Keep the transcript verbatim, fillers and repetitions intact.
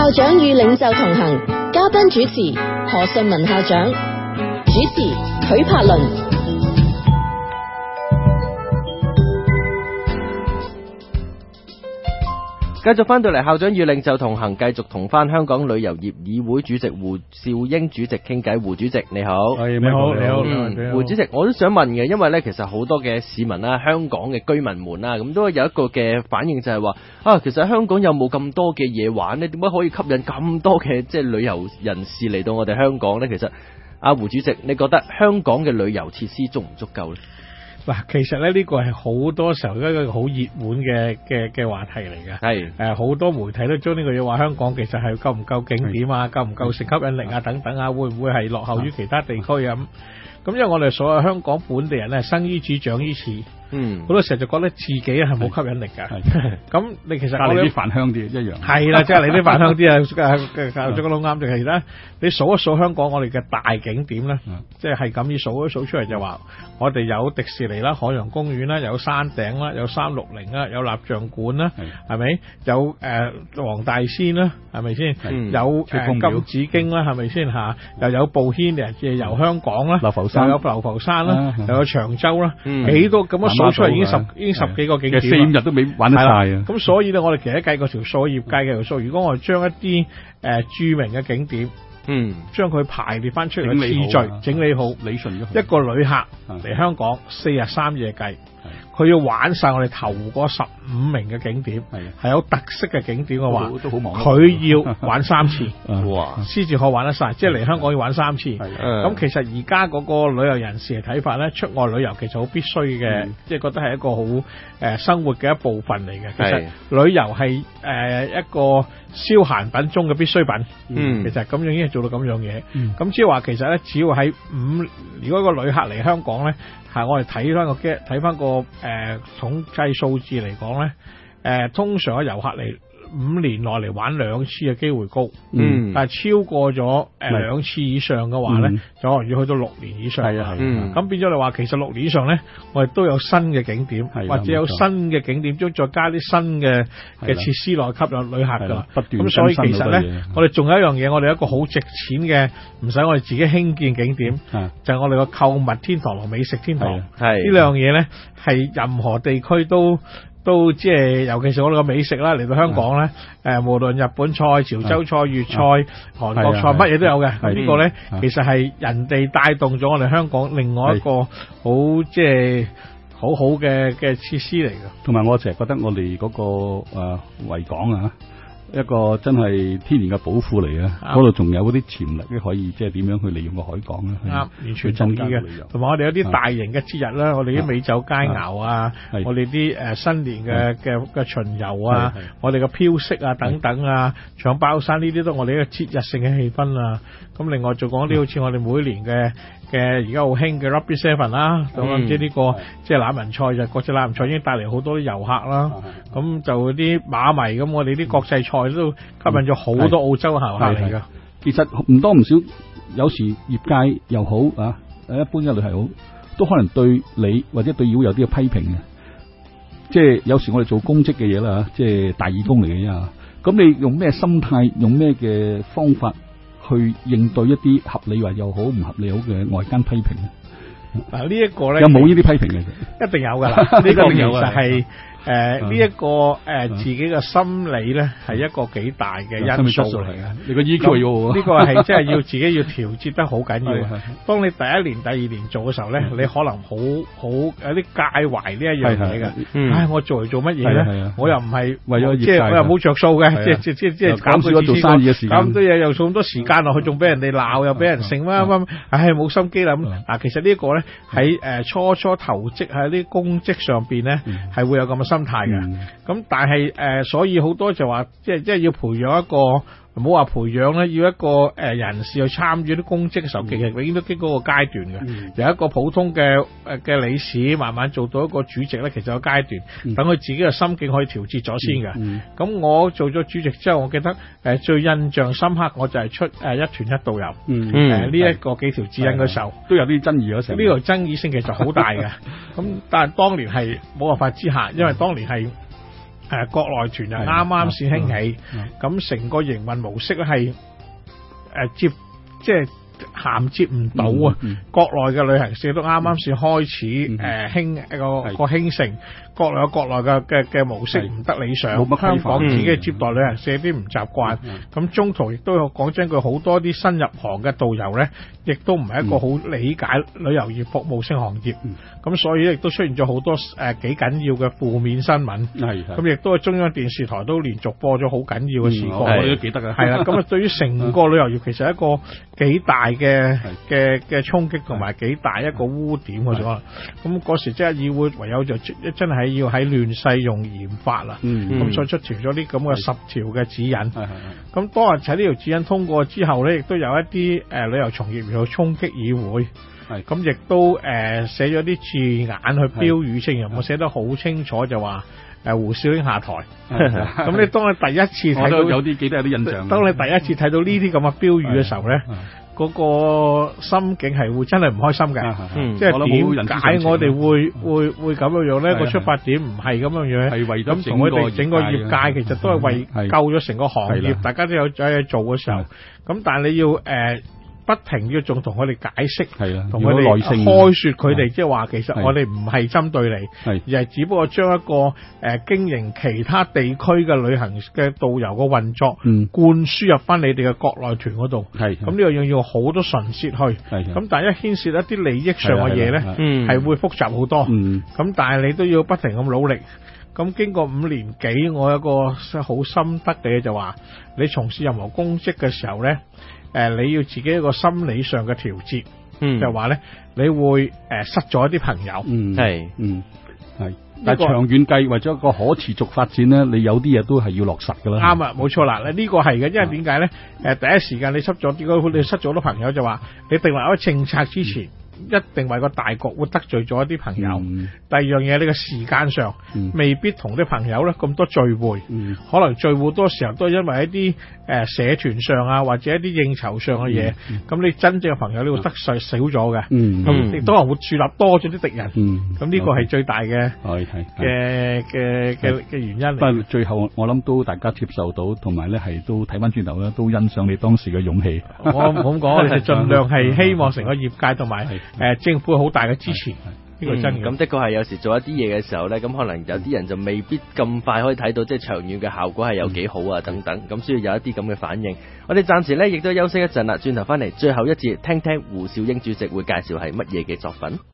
校長與領袖同行，嘉賓主持何順文校長，主持許柏倫。 繼續翻到嚟校長與領袖同行，繼續同翻香港旅遊業議會主席胡兆英主席傾偈。胡主席你好。 係你好，你好， 嗯，胡主席，我都想問嘅，因為咧其實好多嘅市民啦，香港嘅居民們啦，咁都有一個嘅反應就係話啊，其實香港有冇咁多嘅嘢玩呢？點解可以吸引咁多嘅即係旅遊人士嚟到我哋香港呢？其實阿胡主席，你覺得香港嘅旅遊設施足唔足夠呢？ 嗱，其實咧呢個係好多時候一個好熱門嘅嘅嘅話題嚟嘅。係誒，好多媒體都將呢個嘢話香港其實係夠唔夠景點啊，夠唔夠性吸引力啊等等啊，會唔會係落後於其他地區啊咁？咁因為我哋所有香港本地人咧，生於此長於此。嗯，好多時候就覺得自己係冇吸引力㗎。咁你其實我哋啲飯香啲一樣。係啦，即係你啲飯香啲啊！教咗個老啱，就係咧，你數一數香港我哋嘅大景點咧，即係係咁要數一數出嚟就話，我哋有迪士尼啦、海洋公園啦、有山頂啦、有三六零啦、有蠟像館啦，係咪？有誒黃大仙啦，係咪先？有誒金紫荊啦，係咪先嚇？又有步軒嘅夜遊香港啦，流浮山，又有流浮山啦，又有長洲啦，幾多咁樣數出嚟已經十已經十幾個景點，四五日都未玩得晒啊！咁所以咧，我哋其實計過條數，業界嘅條數，如果我哋將一啲誒著名嘅景點，嗯，將佢排列翻出嚟嘅次序，整理好，理順咗，一個旅客嚟香港四日三夜計，佢要玩晒我哋頭嗰十五名嘅景點，係有特色嘅景點嘅話，佢要玩三次，哇，先至可以玩得晒，即係嚟香港要玩三次。咁其實而家嗰個旅遊人士嘅睇法咧，出外旅遊其實好必須嘅，即係覺得係一個好誒生活嘅一部分嚟嘅。其實旅遊係誒一個消閒品中嘅必需品。嗯，其實咁樣已經係做到咁樣嘢。咁即係話其實咧，只要喺五，如果個旅客嚟香港咧，係我哋睇翻個睇翻個誒、呃、統計數字嚟講咧，誒、呃、通常嘅遊客嚟五年內嚟玩兩次嘅機會高，嗯，但係超過咗誒兩次以上嘅話咧，嗯、就可能要去到六年以上。係啊係，咁、嗯、變咗你話其實六年以上咧，我哋都有新嘅景點，或者有新嘅景點，將再加啲新嘅嘅設施落去吸引旅客㗎啦。不斷咁所以其實咧，我哋仲有一樣嘢，我哋一個好值錢嘅，唔使我哋自己興建景點，就係、是、我哋個購物天堂同美食天堂。係呢兩樣嘢咧，係任何地區都。都即係，尤其是我哋個美食啦，嚟到香港咧，誒，無論日本菜、潮州菜、粵菜、韓國菜，乜嘢都有嘅。咁呢個咧，其實係人哋帶動咗我哋香港另外一個好即係好好嘅嘅設施嚟嘅。同埋我成日覺得我哋嗰個誒維港啊，一個真係天然嘅寶庫嚟嘅，嗰度仲有嗰啲潛力咧，可以即係點樣去利用個海港咧？啱，完全同意嘅。同埋我哋有啲大型嘅節日啦，我哋啲美酒佳肴啊，我哋啲誒新年嘅嘅嘅巡遊啊，我哋嘅飄色啊等等啊，搶包山呢啲都我哋一個節日性嘅氣氛啊。咁另外仲講啲好似我哋每年嘅嘅而家好興嘅 Rugby Seven 啦，咁即係呢個即係欖仁賽就國際欖仁賽已經帶嚟好多啲遊客啦。咁就啲馬迷咁，我哋啲國際賽都吸引咗好多澳洲遊客嚟㗎。其實唔多唔少，有時業界又好啊，一般嘅旅係好，都可能對你或者對妖有啲嘅批評嘅。即係有時我哋做公職嘅嘢啦，即係大義工嚟嘅啫。咁你用咩心態，用咩嘅方法去應對一啲合理或又好唔合理好嘅外間批評咧？嗱，呢一個咧有冇呢啲批評嘅？一定有㗎啦，呢個其實係。誒呢一個誒、呃、自己嘅心理咧係一個幾大嘅因素嚟嘅，你個 E Q 要呢個係即係要自己要調節得好緊要。當你第一年、第二年做嘅時候咧，你可能好好有啲介懷呢一樣嘢嘅。唉，我做嚟做乜嘢咧？我又唔係為咗即係我又冇着數嘅，即係即即即係減少咗做生意嘅時間，咁多嘢又送咁多時間落去，仲俾人哋鬧，又俾人剩乜乜，唉冇心機啦咁。嗱，其實呢一個咧喺誒初初投職喺啲公職上邊咧係會有咁嘅心態嘅，咁、嗯、但係誒、呃，所以好多就話，即係即係要培養一個，唔好話培養咧，要一個誒、呃、人士去參與啲公職嘅時候，其實永遠都經過個階段嘅，嗯、由一個普通嘅誒嘅理事，慢慢做到一個主席咧，其實有階段，等、嗯、佢自己嘅心境可以調節咗先嘅。咁、嗯嗯、我做咗主席之後，我記得誒、呃、最印象深刻，我就係出誒、呃、一團一導遊，誒呢一個幾條指引嘅時候，都有啲爭議嗰時候，呢條爭議性其實好大嘅。咁但係當年係冇辦法之下，因為當年係。 誒國內團就啱啱先興起，咁成個營運模式咧係誒接即係銜接唔到啊！嗯嗯、國內嘅旅行社都啱啱先開始誒、嗯呃、興一個個興盛，國內有國內嘅嘅嘅模式唔得理想，香港自己接待旅行社啲唔習慣，咁、嗯嗯、中途亦都有講真句，好多啲新入行嘅導遊咧，亦都唔係一個好理解旅遊業服務性行業，咁、嗯、所以亦都出現咗好多誒幾緊要嘅負面新聞，咁亦都係中央電視台都連續播咗好緊要嘅事故，我哋都記得嘅，係啦，咁啊對於成個旅遊業其實係一個幾大嘅嘅嘅衝擊同埋幾大一個污點嘅咗，咁嗰時即係議會唯有就真係要喺亂世用嚴法啦，咁、嗯、所以出條咗啲咁嘅十條嘅指引，咁當日喺呢條指引通過之後咧，亦都有一啲誒、呃、旅遊從業員去衝擊議會，咁亦都誒寫咗啲字眼去標語性，又冇寫得好清楚就話誒、呃、胡兆英下台，咁你當你第一次睇到有啲記得有啲印象， 當你第一次睇到呢啲咁嘅標語嘅時候咧，嗰、那個心境係會真係唔開心嘅、嗯，即係點解我哋會、嗯、會會咁樣樣咧？個出發點唔係咁樣樣，係為咗同佢哋整個業界，其實都係為救咗成個行業，大家都有有嘢做嘅時候，咁但係你要誒。呃不停要仲同佢哋解釋，同佢哋開說佢哋，即係話其實我哋唔係針對你，而係只不過將一個誒、呃、經營其他地區嘅旅行嘅導遊嘅運作，嗯、灌輸入翻你哋嘅國內團嗰度。咁呢樣要要好多唇舌去，咁但係一牽涉一啲利益上嘅嘢咧，係會複雜好多。咁、嗯、但係你都要不停咁努力。咁經過五年幾，我有一個好心得嘅嘢就話，你從事任何公職嘅時候咧。誒、呃，你要自己一個心理上嘅調節，嗯，就話咧，你會誒、呃、失咗一啲朋友， 嗯，係，嗯，係，但係長遠計為咗一個可持續發展咧，你有啲嘢都係要落實噶啦。 啱啊，冇錯啦，呢、這個係嘅，因為點解咧？誒、呃，第一時間你失咗啲，你失咗好多朋友就話，你定立一個政策之前。嗯一定為個大局會得罪咗一啲朋友。嗯、第二樣嘢，呢個時間上、嗯、未必同啲朋友咧咁多聚會、嗯，可能聚會多時候都係因為一啲誒、呃、社團上啊，或者一啲應酬上嘅嘢。咁、嗯、你真正嘅朋友你會得罪少咗嘅。咁、嗯、亦都係會樹立多咗啲敵人。咁、嗯、呢個係最大嘅嘅嘅嘅嘅原因。不過最後我諗都大家接受到，同埋咧係都睇翻轉頭咧，都欣賞你當時嘅勇氣。 我唔咁講，我哋盡量係希望成個業界同埋。誒、呃，政府好大嘅支持，呢個真嘅。咁、 嗯、的確係有時做一啲嘢嘅時候咧，咁可能有啲人就未必咁快可以睇到，即係長遠嘅效果係有幾好啊，等等。咁需要有一啲咁嘅反應。我哋暫時咧亦都休息一陣啦，轉頭翻嚟最後一節，聽聽胡兆英主席會介紹係乜嘢嘅作品。